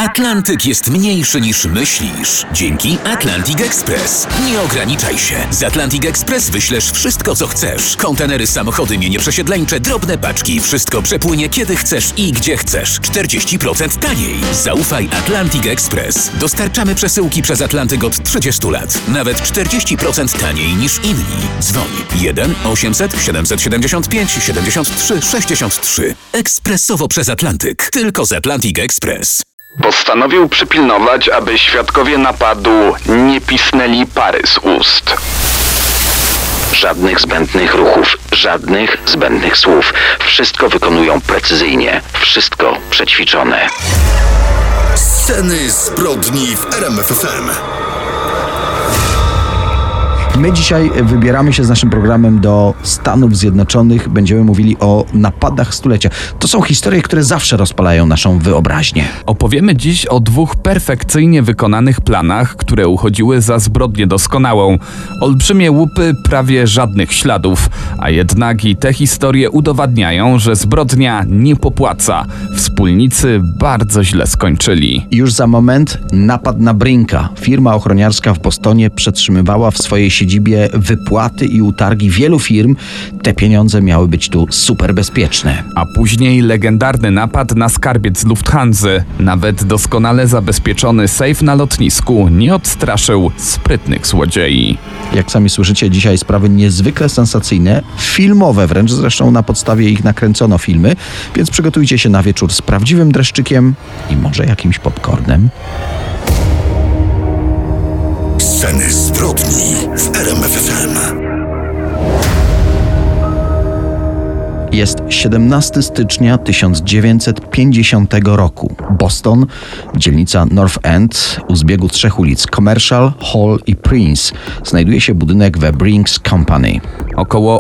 Atlantyk jest mniejszy niż myślisz. Dzięki Atlantic Express. Nie ograniczaj się. Z Atlantic Express wyślesz wszystko, co chcesz. Kontenery, samochody, mienie przesiedleńcze, drobne paczki. Wszystko przepłynie kiedy chcesz i gdzie chcesz. 40% taniej. Zaufaj Atlantic Express. Dostarczamy przesyłki przez Atlantyk od 30 lat. Nawet 40% taniej niż inni. Dzwoń 1-800-775-73-63. Ekspresowo przez Atlantyk. Tylko z Atlantic Express. Postanowił przypilnować, aby świadkowie napadu nie pisnęli pary z ust. Żadnych zbędnych ruchów, żadnych zbędnych słów. Wszystko wykonują precyzyjnie, wszystko przećwiczone. Sceny zbrodni w RMF FM. My dzisiaj wybieramy się z naszym programem do Stanów Zjednoczonych. Będziemy mówili o napadach stulecia. To są historie, które zawsze rozpalają naszą wyobraźnię. Opowiemy dziś o 2 perfekcyjnie wykonanych planach, które uchodziły za zbrodnię doskonałą. Olbrzymie łupy, prawie żadnych śladów. A jednak i te historie udowadniają, że zbrodnia nie popłaca. Wspólnicy bardzo źle skończyli. Już za moment napad na Brinka. Firma ochroniarska w Bostonie przetrzymywała w swojej siedzibie wypłaty i utargi wielu firm. Te pieniądze miały być tu super bezpieczne. A później legendarny napad na skarbiec Lufthansa. Nawet doskonale zabezpieczony sejf na lotnisku nie odstraszył sprytnych złodziei. Jak sami słyszycie, dzisiaj sprawy niezwykle sensacyjne, filmowe wręcz, zresztą na podstawie ich nakręcono filmy, więc przygotujcie się na wieczór z prawdziwym dreszczykiem i może jakimś popcornem. Sceny zbrodni w RMF FM. Jest 17 stycznia 1950 roku. Boston, dzielnica North End, u zbiegu 3 ulic Commercial, Hall i Prince, znajduje się budynek The Brinks Company. Około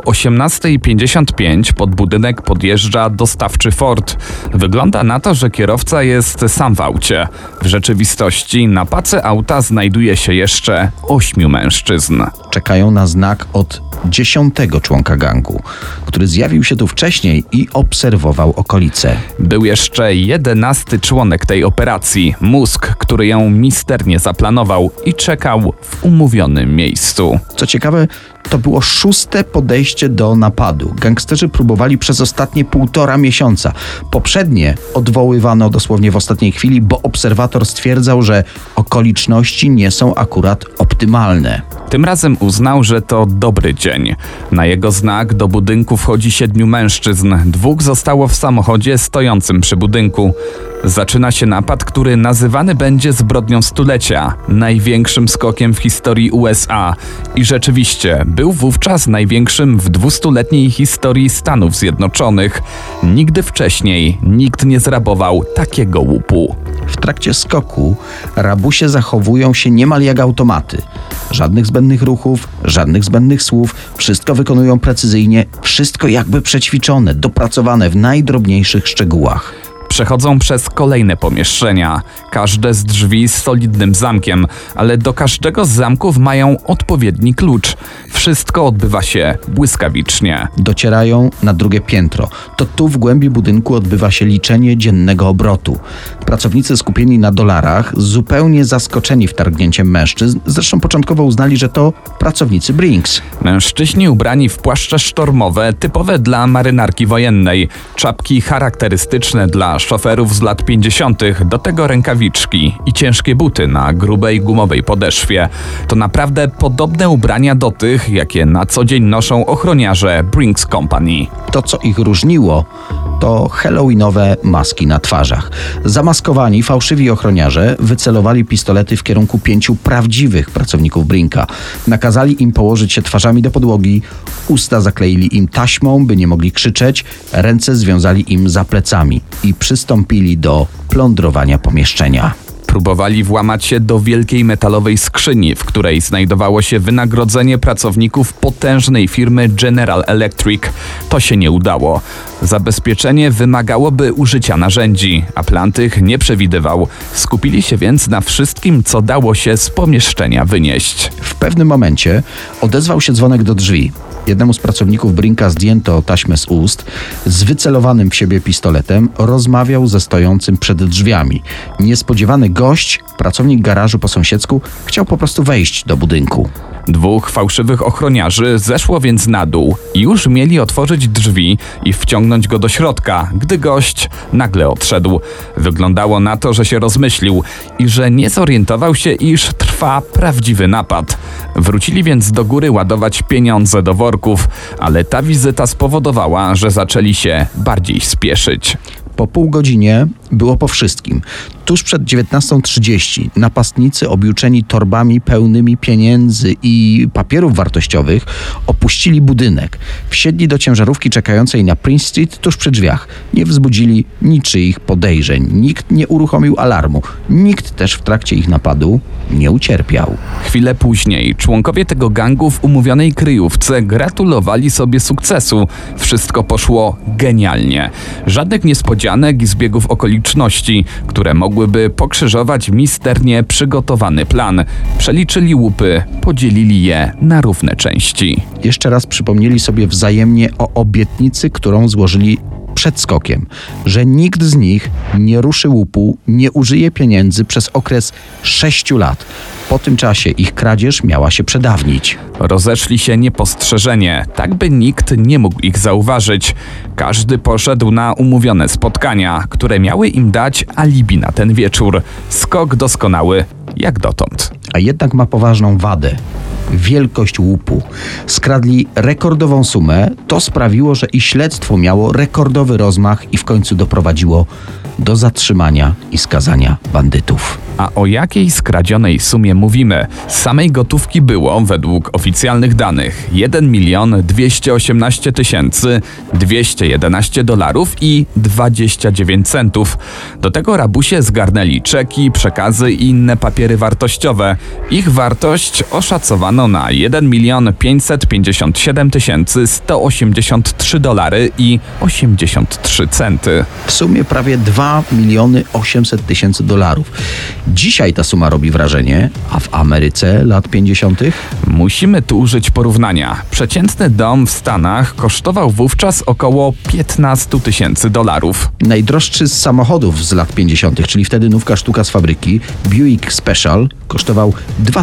18:55 pod budynek podjeżdża dostawczy Ford. Wygląda na to, że kierowca jest sam w aucie. W rzeczywistości na pace auta znajduje się jeszcze 8 mężczyzn. Czekają na znak od 10. członka gangu, który zjawił się tu wcześniej i obserwował okolice. Był jeszcze 11. członek tej operacji, Musk, który ją misternie zaplanował i czekał w umówionym miejscu. Co ciekawe, to było 6. podejście do napadu. Gangsterzy próbowali przez ostatnie 1,5 miesiąca. Poprzednie odwoływano dosłownie w ostatniej chwili, bo obserwator stwierdzał, że okoliczności nie są akurat optymalne. Tym razem uznał, że to dobry dzień. Na jego znak do budynku wchodzi 7 mężczyzn. 2 zostało w samochodzie stojącym przy budynku. Zaczyna się napad, który nazywany będzie zbrodnią stulecia, największym skokiem w historii USA. I rzeczywiście był wówczas największym w 200-letniej historii Stanów Zjednoczonych. Nigdy wcześniej nikt nie zrabował takiego łupu. W trakcie skoku rabusie zachowują się niemal jak automaty. Żadnych zbędnych ruchów, żadnych zbędnych słów, wszystko wykonują precyzyjnie, wszystko jakby przećwiczone, dopracowane w najdrobniejszych szczegółach. Przechodzą przez kolejne pomieszczenia, każde z drzwi z solidnym zamkiem, ale do każdego z zamków mają odpowiedni klucz. Wszystko odbywa się błyskawicznie. Docierają na 2. piętro. To tu w głębi budynku odbywa się liczenie dziennego obrotu. Pracownicy skupieni na dolarach, zupełnie zaskoczeni wtargnięciem mężczyzn, zresztą początkowo uznali, że to pracownicy Brinks. Mężczyźni ubrani w płaszcze sztormowe, typowe dla marynarki wojennej, czapki charakterystyczne dla szoferów z lat 50., do tego rękawiczki i ciężkie buty na grubej gumowej podeszwie. To naprawdę podobne ubrania do tych, jakie na co dzień noszą ochroniarze Brinks Company. To, co ich różniło, to halloweenowe maski na twarzach. Zamaskowani, fałszywi ochroniarze wycelowali pistolety w kierunku 5 prawdziwych pracowników Brinka. Nakazali im położyć się twarzami do podłogi, usta zakleili im taśmą, by nie mogli krzyczeć, ręce związali im za plecami i przystąpili do plądrowania pomieszczenia. Próbowali włamać się do wielkiej metalowej skrzyni, w której znajdowało się wynagrodzenie pracowników potężnej firmy General Electric. To się nie udało. Zabezpieczenie wymagałoby użycia narzędzi, a plan tych nie przewidywał. Skupili się więc na wszystkim, co dało się z pomieszczenia wynieść. W pewnym momencie odezwał się dzwonek do drzwi. Jednemu z pracowników Brinka zdjęto taśmę z ust. Z wycelowanym w siebie pistoletem rozmawiał ze stojącym przed drzwiami. Niespodziewany gość, pracownik garażu po sąsiedzku, chciał po prostu wejść do budynku. 2 fałszywych ochroniarzy zeszło więc na dół i już mieli otworzyć drzwi i wciągnąć go do środka, gdy gość nagle odszedł. Wyglądało na to, że się rozmyślił i że nie zorientował się, iż trwa prawdziwy napad. Wrócili więc do góry ładować pieniądze do worków, ale ta wizyta spowodowała, że zaczęli się bardziej spieszyć. Po pół godzinie było po wszystkim. Tuż przed 19:30 napastnicy objuczeni torbami pełnymi pieniędzy i papierów wartościowych opuścili budynek. Wsiedli do ciężarówki czekającej na Prince Street tuż przy drzwiach. Nie wzbudzili niczyich podejrzeń. Nikt nie uruchomił alarmu. Nikt też w trakcie ich napadu nie ucierpiał. Chwilę później członkowie tego gangu w umówionej kryjówce gratulowali sobie sukcesu. Wszystko poszło genialnie. Żadnych niespodzianek i zbiegów okoliczności, które mogłyby pokrzyżować misternie przygotowany plan. Przeliczyli łupy, podzielili je na równe części. Jeszcze raz przypomnieli sobie wzajemnie o obietnicy, którą złożyli przed skokiem, że nikt z nich nie ruszy łupu, nie użyje pieniędzy przez okres 6 lat. Po tym czasie ich kradzież miała się przedawnić. Rozeszli się niepostrzeżenie, tak by nikt nie mógł ich zauważyć. Każdy poszedł na umówione spotkania, które miały im dać alibi na ten wieczór. Skok doskonały, jak dotąd. A jednak ma poważną wadę. Wielkość łupu. Skradli rekordową sumę, to sprawiło, że i śledztwo miało rekordowy rozmach i w końcu doprowadziło do zatrzymania i skazania bandytów. A o jakiej skradzionej sumie mówimy? Z samej gotówki było, według oficjalnych danych, $1 218 $211 i 29 centów. Do tego rabusie zgarnęli czeki, przekazy i inne papiery wartościowe. Ich wartość oszacowano na $1 557 183 i 83 centy. W sumie prawie $2 800 000. Dzisiaj ta suma robi wrażenie, a w Ameryce lat 50. Musimy tu użyć porównania. Przeciętny dom w Stanach kosztował wówczas około $15 000. Najdroższy z samochodów z lat 50., czyli wtedy nówka sztuka z fabryki, Buick Special, kosztował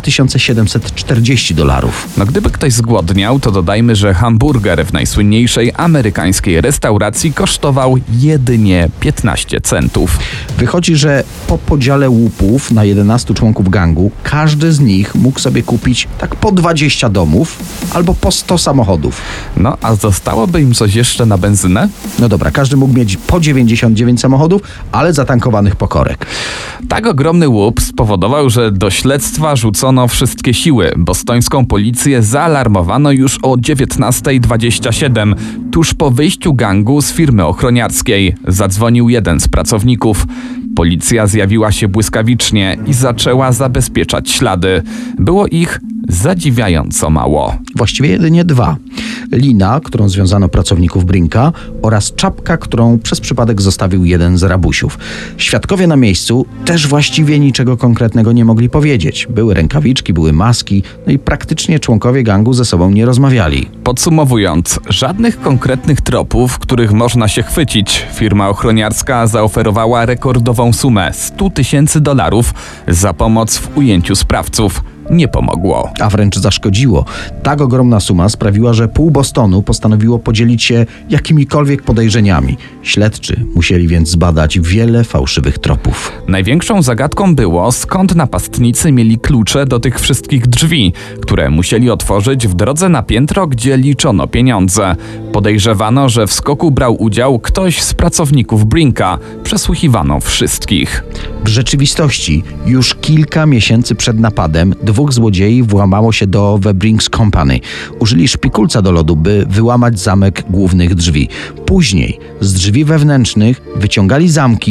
$2740. No gdyby ktoś zgłodniał, to dodajmy, że hamburger w najsłynniejszej amerykańskiej restauracji kosztował jedynie 15 centów. Wychodzi, że po podziale łupów na 11 członków gangu, każdy z nich mógł sobie kupić tak po 20 domów albo po 100 samochodów. No a zostałoby im coś jeszcze na benzynę? No dobra, każdy mógł mieć po 99 samochodów, ale zatankowanych po korek. Tak ogromny łup spowodował, że do śledztwa rzucono wszystkie siły. Bostońską policję zaalarmowano już o 19:27, tuż po wyjściu gangu z firmy ochroniarskiej. Zadzwonił jeden z pracowników. Policja zjawiła się błyskawicznie i zaczęła zabezpieczać ślady. Było ich zadziwiająco mało. Właściwie jedynie 2. Lina, którą związano pracowników Brinka, oraz czapka, którą przez przypadek zostawił jeden z rabusiów. Świadkowie na miejscu też właściwie niczego konkretnego nie mogli powiedzieć. Były rękawiczki, były maski, no i praktycznie członkowie gangu ze sobą nie rozmawiali. Podsumowując, żadnych konkretnych tropów, których można się chwycić. Firma ochroniarska zaoferowała rekordową sumę $100 000 za pomoc w ujęciu sprawców. Nie pomogło. A wręcz zaszkodziło. Tak ogromna suma sprawiła, że pół Bostonu postanowiło podzielić się jakimikolwiek podejrzeniami. Śledczy musieli więc zbadać wiele fałszywych tropów. Największą zagadką było, skąd napastnicy mieli klucze do tych wszystkich drzwi, które musieli otworzyć w drodze na piętro, gdzie liczono pieniądze. Podejrzewano, że w skoku brał udział ktoś z pracowników Brinka. Przesłuchiwano wszystkich. W rzeczywistości już kilka miesięcy przed napadem 2 złodziei włamało się do The Brinks Company. Użyli szpikulca do lodu, by wyłamać zamek głównych drzwi. Później z drzwi wewnętrznych wyciągali zamki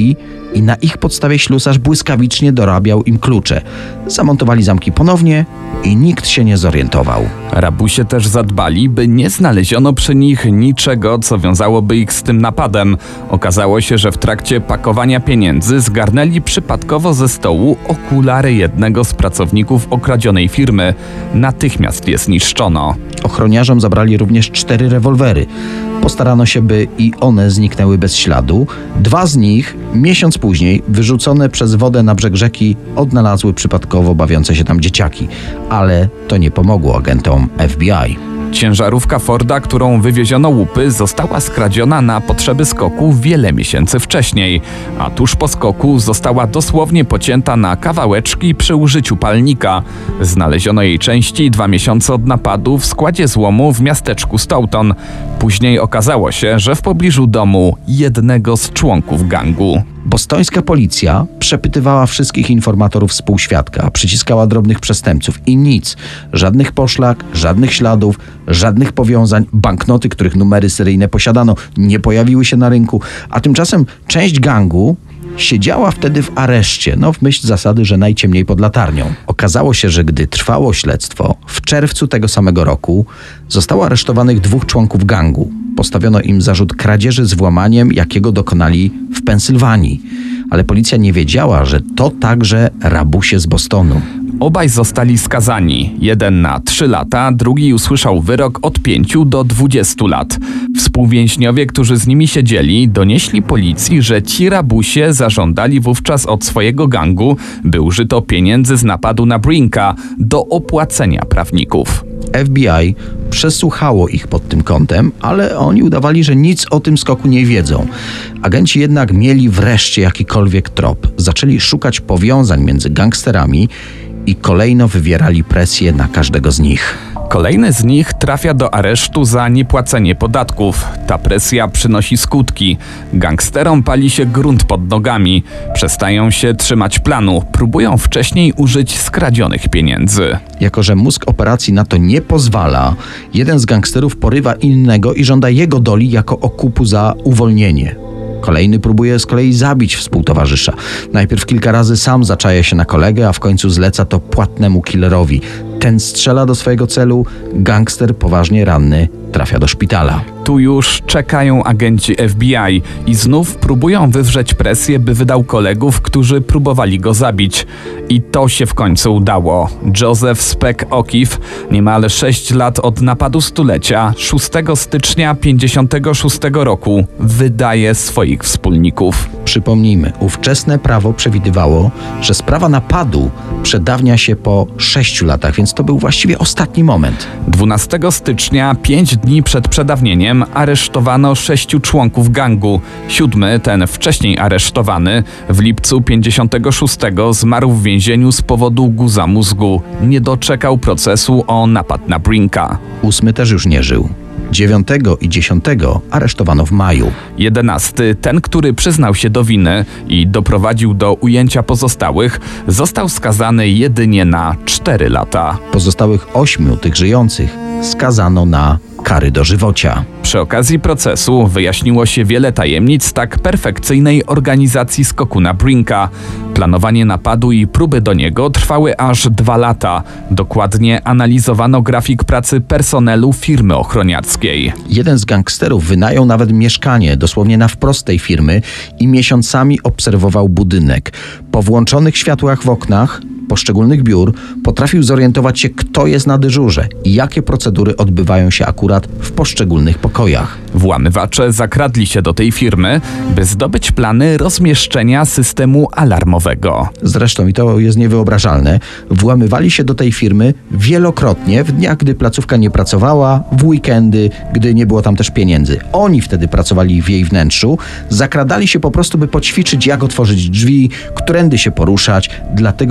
i na ich podstawie ślusarz błyskawicznie dorabiał im klucze. Zamontowali zamki ponownie i nikt się nie zorientował. Rabusie też zadbali, by nie znaleziono przy nich niczego, co wiązałoby ich z tym napadem. Okazało się, że w trakcie pakowania pieniędzy zgarnęli przypadkowo ze stołu okulary jednego z pracowników okradzionej firmy. Natychmiast je zniszczono. Ochroniarzom zabrali również 4 rewolwery. Postarano się, by i one zniknęły bez śladu. 2 z nich, miesiąc później, wyrzucone przez wodę na brzeg rzeki, odnalazły przypadkowo bawiące się tam dzieciaki. Ale to nie pomogło agentom FBI. Ciężarówka Forda, którą wywieziono łupy, została skradziona na potrzeby skoku wiele miesięcy wcześniej, a tuż po skoku została dosłownie pocięta na kawałeczki przy użyciu palnika. Znaleziono jej części 2 miesiące od napadu w składzie złomu w miasteczku Stoughton. Później okazało się, że w pobliżu domu jednego z członków gangu. Bostońska policja przepytywała wszystkich informatorów współświadka, przyciskała drobnych przestępców i nic. Żadnych poszlak, żadnych śladów, żadnych powiązań. Banknoty, których numery seryjne posiadano, nie pojawiły się na rynku. A tymczasem część gangu siedziała wtedy w areszcie, w myśl zasady, że najciemniej pod latarnią. Okazało się, że gdy trwało śledztwo, w czerwcu tego samego roku zostało aresztowanych 2 członków gangu. Postawiono im zarzut kradzieży z włamaniem, jakiego dokonali w Pensylwanii. Ale policja nie wiedziała, że to także rabusie z Bostonu. Obaj zostali skazani. Jeden na 3 lata, drugi usłyszał wyrok od 5 do 20 lat. Współwięźniowie, którzy z nimi siedzieli, donieśli policji, że ci rabusie zażądali wówczas od swojego gangu, by użyto pieniędzy z napadu na Brinka do opłacenia prawników. FBI przesłuchało ich pod tym kątem, ale oni udawali, że nic o tym skoku nie wiedzą. Agenci jednak mieli wreszcie jakikolwiek trop. Zaczęli szukać powiązań między gangsterami i kolejno wywierali presję na każdego z nich. Kolejny z nich trafia do aresztu za niepłacenie podatków. Ta presja przynosi skutki. Gangsterom pali się grunt pod nogami. Przestają się trzymać planu. Próbują wcześniej użyć skradzionych pieniędzy. Jako że mózg operacji na to nie pozwala, jeden z gangsterów porywa innego i żąda jego doli jako okupu za uwolnienie. Kolejny próbuje z kolei zabić współtowarzysza. Najpierw kilka razy sam zaczaja się na kolegę, a w końcu zleca to płatnemu killerowi. Ten strzela do swojego celu, gangster poważnie ranny trafia do szpitala. Tu już czekają agenci FBI i znów próbują wywrzeć presję, by wydał kolegów, którzy próbowali go zabić. I to się w końcu udało. Joseph Speck O'Keefe, niemal 6 lat od napadu stulecia, 6 stycznia 1956 roku, wydaje swoich wspólników. Przypomnijmy, ówczesne prawo przewidywało, że sprawa napadu przedawnia się po 6 latach, więc to był właściwie ostatni moment. 12 stycznia, 5 dni przed przedawnieniem, aresztowano 6 członków gangu. 7, ten wcześniej aresztowany, w lipcu 56 zmarł w więzieniu z powodu guza mózgu. Nie doczekał procesu o napad na Brinka. 8 też już nie żył. 9 i 10 aresztowano w maju. 11, ten, który przyznał się do winy i doprowadził do ujęcia pozostałych, został skazany jedynie na 4 lata. Pozostałych 8 tych żyjących skazano na kary dożywocia. Przy okazji procesu wyjaśniło się wiele tajemnic tak perfekcyjnej organizacji skoku na Brinka. Planowanie napadu i próby do niego trwały aż 2 lata. Dokładnie analizowano grafik pracy personelu firmy ochroniarskiej. Jeden z gangsterów wynajął nawet mieszkanie dosłownie na wprost tej firmy i miesiącami obserwował budynek. Po włączonych światłach w oknach poszczególnych biur potrafił zorientować się, kto jest na dyżurze i jakie procedury odbywają się akurat w poszczególnych pokojach. Włamywacze zakradli się do tej firmy, by zdobyć plany rozmieszczenia systemu alarmowego. Zresztą, i to jest niewyobrażalne, włamywali się do tej firmy wielokrotnie w dniach, gdy placówka nie pracowała, w weekendy, gdy nie było tam też pieniędzy. Oni wtedy pracowali w jej wnętrzu, zakradali się po prostu, by poćwiczyć, jak otworzyć drzwi, którędy się poruszać. Dlatego w dniu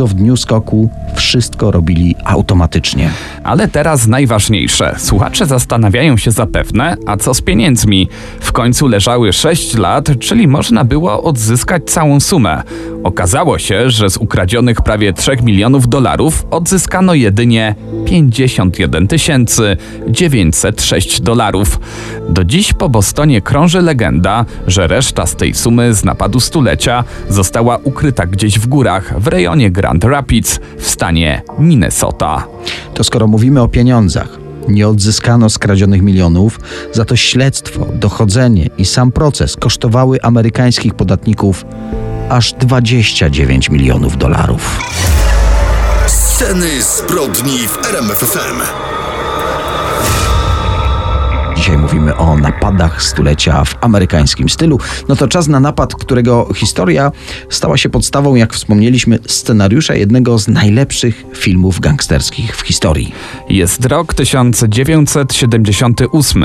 skoku wszystko robili automatycznie. Ale teraz najważniejsze. Słuchacze zastanawiają się zapewne, a co z pieniędzmi? W końcu leżały 6 lat, czyli można było odzyskać całą sumę. Okazało się, że z ukradzionych prawie $3 milionów odzyskano jedynie $51 906. Do dziś po Bostonie krąży legenda, że reszta z tej sumy z napadu stulecia została ukryta gdzieś w górach w rejonie Grand Rapids w stanie Minnesota. To skoro mówimy o pieniądzach, nie odzyskano skradzionych milionów, za to śledztwo, dochodzenie i sam proces kosztowały amerykańskich podatników aż $29 milionów. Sceny zbrodni w RMF FM. Dzisiaj mówimy o napadach stulecia w amerykańskim stylu. No to czas na napad, którego historia stała się podstawą, jak wspomnieliśmy, scenariusza jednego z najlepszych filmów gangsterskich w historii. Jest rok 1978.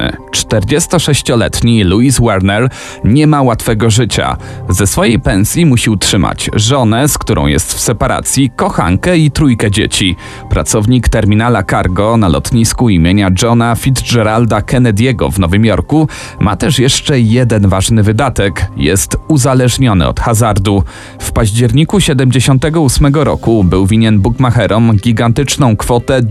46-letni Louis Werner nie ma łatwego życia. Ze swojej pensji musi utrzymać żonę, z którą jest w separacji, kochankę i 3 dzieci. Pracownik terminala cargo na lotnisku imienia Johna Fitzgeralda Kennedy'ego w Nowym Jorku ma też jeszcze jeden ważny wydatek. Jest uzależniony od hazardu. W październiku 1978 roku był winien bukmacherom gigantyczną kwotę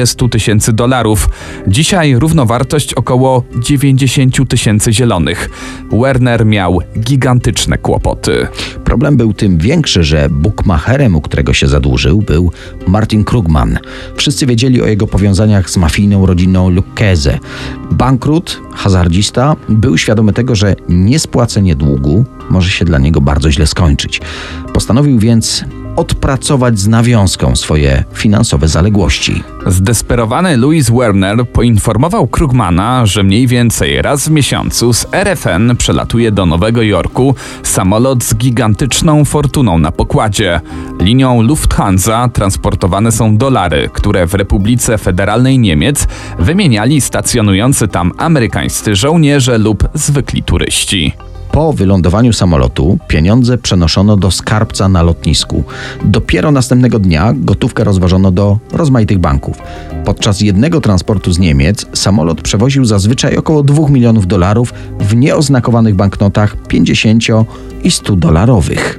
$20,000. Dzisiaj równowartość około 90 tysięcy zielonych. Werner miał gigantyczne kłopoty. Problem był tym większy, że bukmacherem, u którego się zadłużył, był Martin Krugman. Wszyscy wiedzieli o jego powiązaniach z mafijną rodziną Lucchese. Bankrut, hazardzista, był świadomy tego, że niespłacenie długu może się dla niego bardzo źle skończyć. Postanowił więc odpracować z nawiązką swoje finansowe zaległości. Zdesperowany Louis Werner poinformował Krugmana, że mniej więcej raz w miesiącu z RFN przelatuje do Nowego Jorku samolot z gigantyczną fortuną na pokładzie. Linią Lufthansa transportowane są dolary, które w Republice Federalnej Niemiec wymieniali stacjonujący tam amerykańscy żołnierze lub zwykli turyści. Po wylądowaniu samolotu pieniądze przenoszono do skarbca na lotnisku. Dopiero następnego dnia gotówkę rozważono do rozmaitych banków. Podczas jednego transportu z Niemiec samolot przewoził zazwyczaj około $2 milionów w nieoznakowanych banknotach 50 i 100 dolarowych.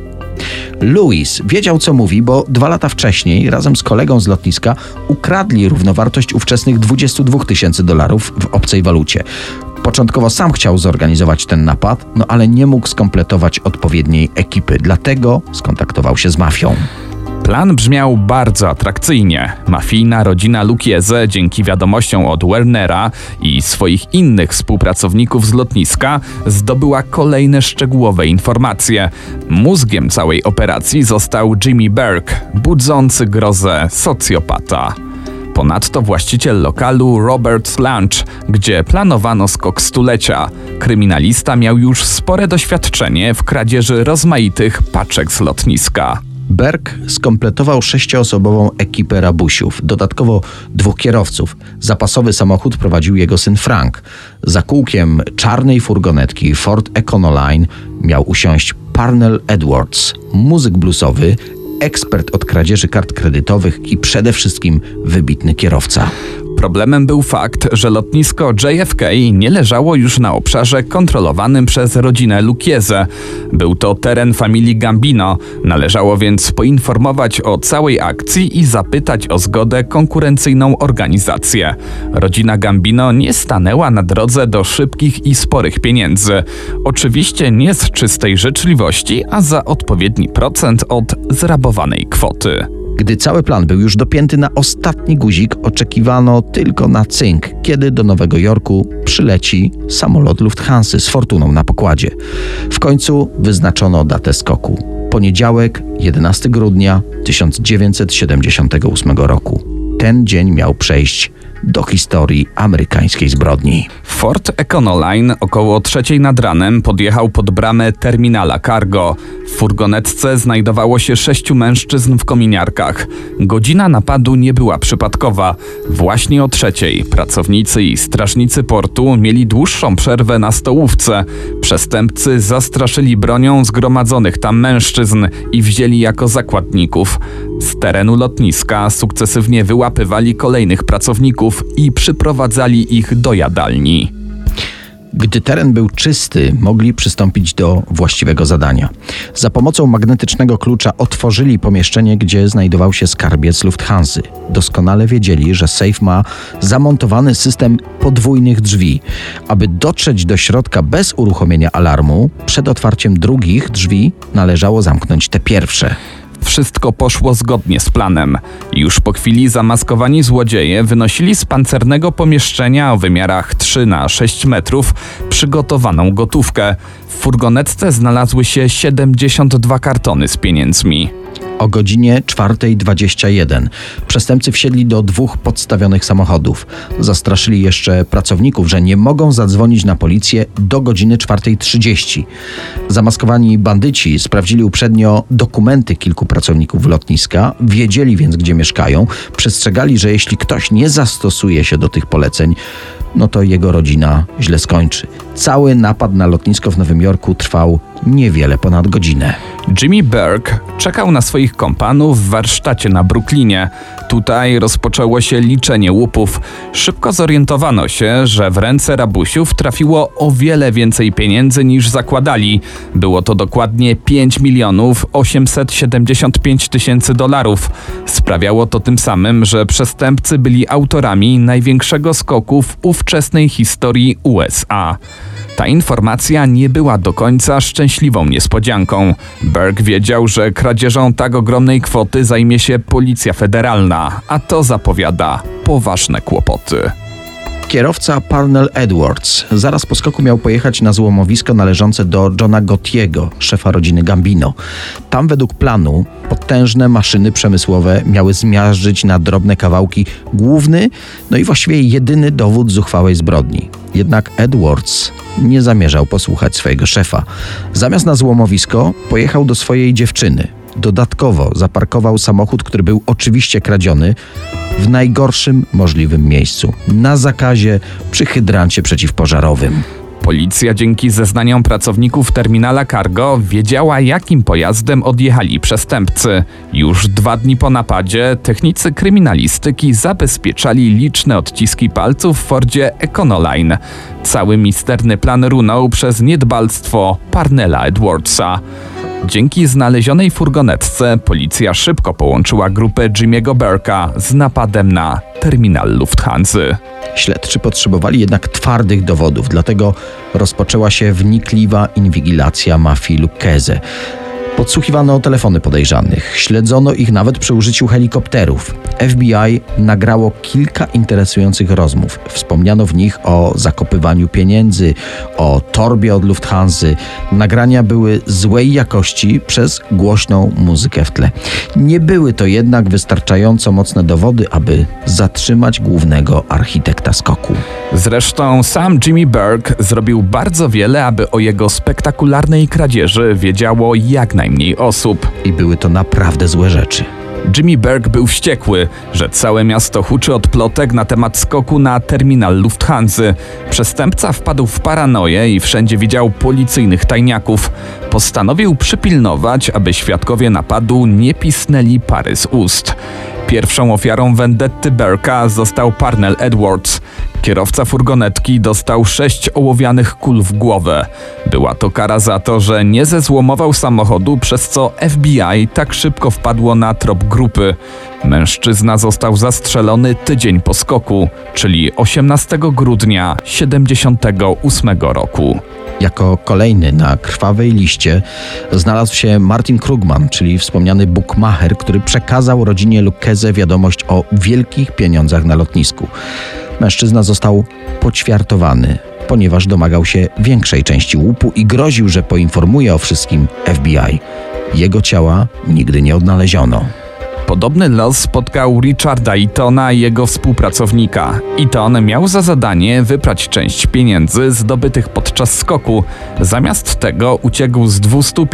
Louis wiedział, co mówi, bo 2 lata wcześniej razem z kolegą z lotniska ukradli równowartość ówczesnych $22,000 w obcej walucie. Początkowo sam chciał zorganizować ten napad, ale nie mógł skompletować odpowiedniej ekipy, dlatego skontaktował się z mafią. Plan brzmiał bardzo atrakcyjnie. Mafijna rodzina Lucchese dzięki wiadomościom od Wernera i swoich innych współpracowników z lotniska zdobyła kolejne szczegółowe informacje. Mózgiem całej operacji został Jimmy Burke, budzący grozę socjopata. Ponadto właściciel lokalu Robert's Lunch, gdzie planowano skok stulecia. Kryminalista miał już spore doświadczenie w kradzieży rozmaitych paczek z lotniska. Berg skompletował 6-osobową ekipę rabusiów, dodatkowo 2 kierowców. Zapasowy samochód prowadził jego syn Frank. Za kółkiem czarnej furgonetki Ford Econoline miał usiąść Parnell Edwards, muzyk bluesowy, ekspert od kradzieży kart kredytowych i przede wszystkim wybitny kierowca. Problemem był fakt, że lotnisko JFK nie leżało już na obszarze kontrolowanym przez rodzinę Lucchese. Był to teren familii Gambino, należało więc poinformować o całej akcji i zapytać o zgodę konkurencyjną organizację. Rodzina Gambino nie stanęła na drodze do szybkich i sporych pieniędzy. Oczywiście nie z czystej życzliwości, a za odpowiedni procent od zrabowanej kwoty. Gdy cały plan był już dopięty na ostatni guzik, oczekiwano tylko na cynk, kiedy do Nowego Jorku przyleci samolot Lufthansy z fortuną na pokładzie. W końcu wyznaczono datę skoku. Poniedziałek, 11 grudnia 1978 roku. Ten dzień miał przejść do historii amerykańskiej zbrodni. Ford Econoline około 3:00 nad ranem podjechał pod bramę terminala cargo. W furgonetce znajdowało się 6 mężczyzn w kominiarkach. Godzina napadu nie była przypadkowa. Właśnie o 3:00 pracownicy i strażnicy portu mieli dłuższą przerwę na stołówce. Przestępcy zastraszyli bronią zgromadzonych tam mężczyzn i wzięli jako zakładników. Z terenu lotniska sukcesywnie wyłapywali kolejnych pracowników i przyprowadzali ich do jadalni. Gdy teren był czysty, mogli przystąpić do właściwego zadania. Za pomocą magnetycznego klucza otworzyli pomieszczenie, gdzie znajdował się skarbiec Lufthansy. Doskonale wiedzieli, że sejf ma zamontowany system podwójnych drzwi. Aby dotrzeć do środka bez uruchomienia alarmu, przed otwarciem drugich drzwi należało zamknąć te pierwsze. Wszystko poszło zgodnie z planem. Już po chwili zamaskowani złodzieje wynosili z pancernego pomieszczenia o wymiarach 3x6 metrów przygotowaną gotówkę. W furgonetce znalazły się 72 kartony z pieniędzmi. O godzinie 4:21 przestępcy wsiedli do 2 podstawionych samochodów. Zastraszyli jeszcze pracowników, że nie mogą zadzwonić na policję do godziny 4:30. Zamaskowani bandyci sprawdzili uprzednio dokumenty kilku pracowników lotniska, wiedzieli więc, gdzie mieszkają, przestrzegali, że jeśli ktoś nie zastosuje się do tych poleceń, no to jego rodzina źle skończy. Cały napad na lotnisko w Nowym Jorku trwał niewiele ponad godzinę. Jimmy Burke czekał na swoich kompanów w warsztacie na Brooklynie. Tutaj rozpoczęło się liczenie łupów. Szybko zorientowano się, że w ręce rabusiów trafiło o wiele więcej pieniędzy niż zakładali. Było to dokładnie 5 875 000 dolarów. Sprawiało to tym samym, że przestępcy byli autorami największego skoku w ówczesnej historii USA. Ta informacja nie była do końca szczęśliwą niespodzianką. Burke wiedział, że kradzieżą tak ogromnej kwoty zajmie się Policja Federalna, a to zapowiada poważne kłopoty. Kierowca Parnell Edwards zaraz po skoku miał pojechać na złomowisko należące do Johna Gottiego, szefa rodziny Gambino. Tam według planu potężne maszyny przemysłowe miały zmiażdżyć na drobne kawałki główny, no i właściwie jedyny dowód zuchwałej zbrodni. Jednak Edwards nie zamierzał posłuchać swojego szefa. Zamiast na złomowisko pojechał do swojej dziewczyny. Dodatkowo zaparkował samochód, który był oczywiście kradziony, w najgorszym możliwym miejscu, na zakazie przy hydrancie przeciwpożarowym. Policja dzięki zeznaniom pracowników terminala cargo wiedziała, jakim pojazdem odjechali przestępcy. Już 2 dni po napadzie technicy kryminalistyki zabezpieczali liczne odciski palców w Fordzie Econoline. Cały misterny plan runął przez niedbalstwo Parnella Edwardsa. Dzięki znalezionej furgonetce policja szybko połączyła grupę Jimmy'ego Burke'a z napadem na terminal Lufthansy. Śledczy potrzebowali jednak twardych dowodów, dlatego rozpoczęła się wnikliwa inwigilacja mafii Lucchese. Podsłuchiwano telefony podejrzanych, śledzono ich nawet przy użyciu helikopterów. FBI nagrało kilka interesujących rozmów. Wspomniano w nich o zakopywaniu pieniędzy, o torbie od Lufthansy. Nagrania były złej jakości przez głośną muzykę w tle. Nie były to jednak wystarczająco mocne dowody, aby zatrzymać głównego architekta skoku. Zresztą sam Jimmy Burke zrobił bardzo wiele, aby o jego spektakularnej kradzieży wiedziało jak najmniej osób. I były to naprawdę złe rzeczy. Jimmy Burke był wściekły, że całe miasto huczy od plotek na temat skoku na terminal Lufthansy. Przestępca wpadł w paranoję i wszędzie widział policyjnych tajniaków. Postanowił przypilnować, aby świadkowie napadu nie pisnęli pary z ust. Pierwszą ofiarą vendetty Burke'a został Parnell Edwards. Kierowca furgonetki dostał 6 ołowianych kul w głowę. Była to kara za to, że nie zezłomował samochodu, przez co FBI tak szybko wpadło na trop grupy. Mężczyzna został zastrzelony tydzień po skoku, czyli 18 grudnia 1978 roku. Jako kolejny na krwawej liście znalazł się Martin Krugman, czyli wspomniany bukmacher, który przekazał rodzinie Lucchese wiadomość o wielkich pieniądzach na lotnisku. Mężczyzna został poćwiartowany, ponieważ domagał się większej części łupu i groził, że poinformuje o wszystkim FBI. Jego ciała nigdy nie odnaleziono. Podobny los spotkał Richarda Eatona i jego współpracownika. Eaton miał za zadanie wyprać część pieniędzy zdobytych podczas skoku. Zamiast tego uciekł z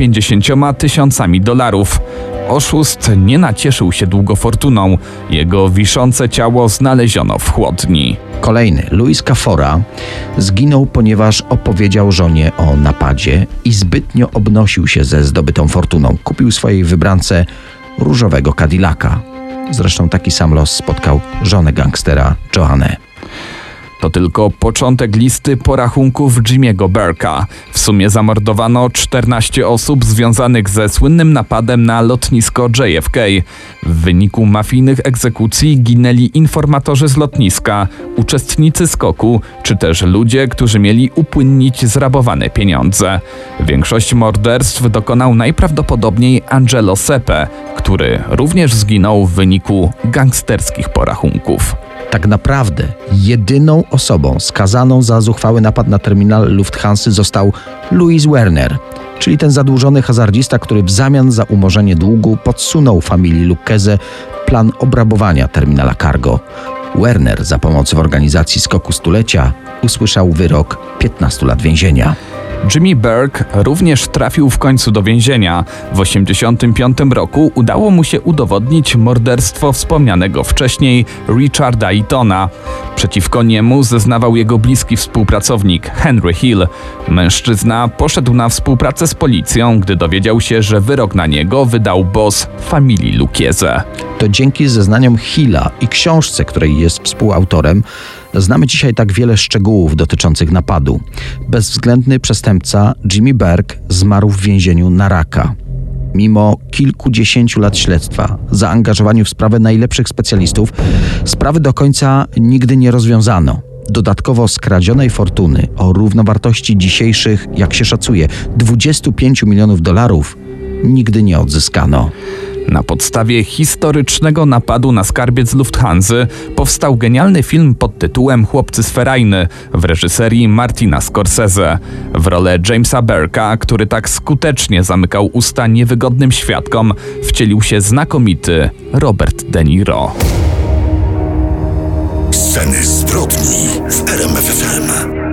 $250,000. Oszust nie nacieszył się długo fortuną. Jego wiszące ciało znaleziono w chłodni. Kolejny, Louis Cafora, zginął, ponieważ opowiedział żonie o napadzie i zbytnio obnosił się ze zdobytą fortuną. Kupił swojej wybrance różowego Cadillaca. Zresztą taki sam los spotkał żonę gangstera Joannę. To tylko początek listy porachunków Jimmy'ego Burke'a. W sumie zamordowano 14 osób związanych ze słynnym napadem na lotnisko JFK. W wyniku mafijnych egzekucji ginęli informatorzy z lotniska, uczestnicy skoku, czy też ludzie, którzy mieli upłynnić zrabowane pieniądze. Większość morderstw dokonał najprawdopodobniej Angelo Sepe, który również zginął w wyniku gangsterskich porachunków. Tak naprawdę jedyną osobą skazaną za zuchwały napad na terminal Lufthansy został Louis Werner, czyli ten zadłużony hazardzista, który w zamian za umorzenie długu podsunął familii Lucchese plan obrabowania terminala cargo. Werner za pomocą w organizacji skoku stulecia usłyszał wyrok 15 lat więzienia. Jimmy Burke również trafił w końcu do więzienia. W 1985 roku udało mu się udowodnić morderstwo wspomnianego wcześniej Richarda Eatona. Przeciwko niemu zeznawał jego bliski współpracownik Henry Hill. Mężczyzna poszedł na współpracę z policją, gdy dowiedział się, że wyrok na niego wydał boss familii Lucchese. To dzięki zeznaniom Hilla i książce, której jest współautorem, znamy dzisiaj tak wiele szczegółów dotyczących napadu. Bezwzględny przestępca Jimmy Burke zmarł w więzieniu na raka. Mimo kilkudziesięciu lat śledztwa, zaangażowaniu w sprawę najlepszych specjalistów, sprawy do końca nigdy nie rozwiązano. Dodatkowo skradzionej fortuny o równowartości dzisiejszych, jak się szacuje, $25 milionów nigdy nie odzyskano. Na podstawie historycznego napadu na skarbiec Lufthansy powstał genialny film pod tytułem Chłopcy z Ferajny w reżyserii Martina Scorsese. W rolę Jamesa Burke'a, który tak skutecznie zamykał usta niewygodnym świadkom, wcielił się znakomity Robert De Niro. Sceny zbrodni w RMF FM.